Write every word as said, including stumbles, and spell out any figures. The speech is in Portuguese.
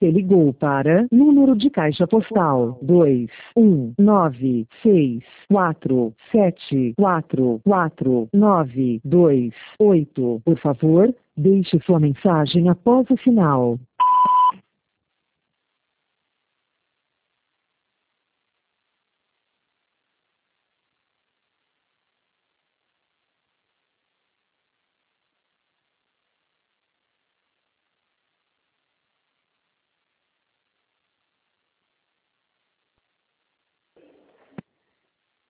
Você ligou para número de caixa postal dois um nove seis quatro sete quatro quatro nove dois oito. Por favor, deixe sua mensagem após o sinal.